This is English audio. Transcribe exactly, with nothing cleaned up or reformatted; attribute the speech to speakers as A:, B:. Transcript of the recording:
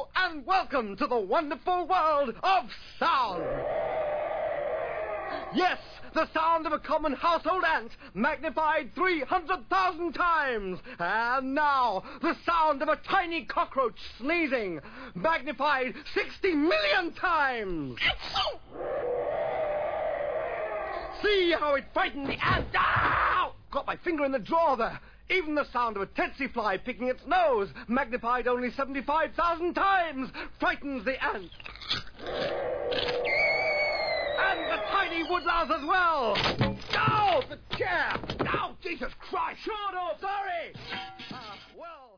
A: Hello and welcome to the wonderful world of sound. Yes, the sound of a common household ant magnified three hundred thousand times. And now, the sound of a tiny cockroach sneezing magnified sixty million times. See how it frightened the ant. Ow! Got my finger in the drawer there. Even the sound of a tsetse fly picking its nose, magnified only seventy-five thousand times, frightens the ant. And the tiny woodlouse as well. Oh, the chair. Oh, Jesus Christ. Shut up. Sorry. Uh, well...